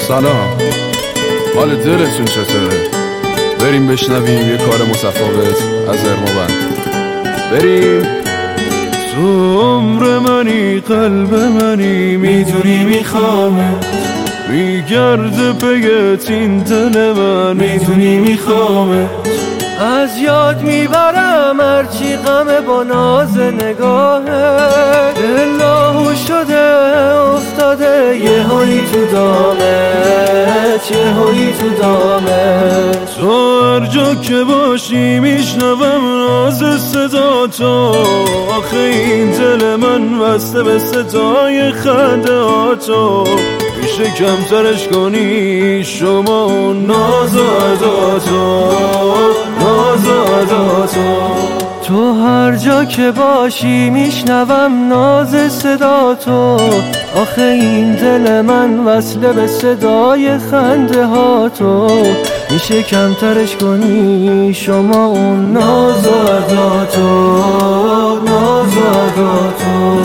سلام، حال دلتون چطوره؟ بریم بشنویم یه کار متفاوت از ارموبند. بریم. تو عمر منی، قلب منی، میدونی میخوامت، میگرده پیت این دل من، میدونی میخوامت. از یاد میبرم هرچی غمه با ناز نگاهه، دل لاهو شده افتاده یه هایی تو دامت، یه هایی تو دامت. تو هر جا که باشی میشنوم ناز صدا تو، آخه این دل من بسته به صدای خنده ها تو. میشه کمترش کنی شما اون ناز و ادا تو، ناز و ادا تو. تو هر جا که باشی میشنوم ناز صدا تو، آخه این دل من وصله به صدای خنده ها تو. میشه کمترش کنی شما اون ناز و ادا تو، ناز و ادا تو.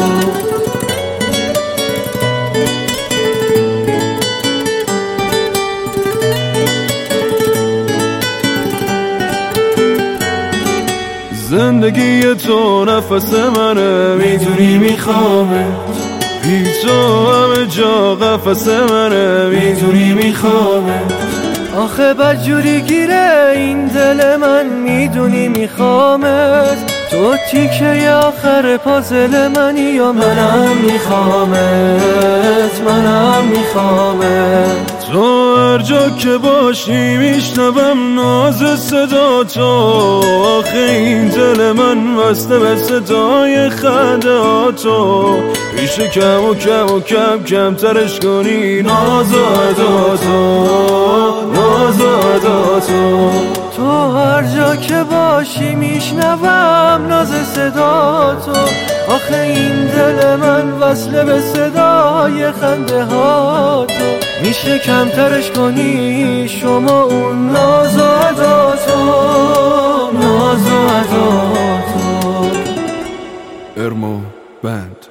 زندگی تو نفس منه، میدونی میخوامت، بی تو همه جا قفس منه، میدونی میخوامت. آخه بدجوری گیره این دل من، میدونی میخوامت. تو تیکه آخر پازل منی یا منم میخوامت، منم میخوامت. تو هر جا که باشی میشنوم ناز صدا تو، آخه این دل من وصله به صدای خنده ها تو. میشه کم و کم و کم کمترش کنی ناز و ادا تو، ناز و ادا تو. تو هر جا که باشی میشنوم ناز صدا تو، آخه این دل من وصله به صدای خنده ها تو. میشه کمترش کنی شما اون ناز و ادا تو، ناز و ادا تو. ارموبند.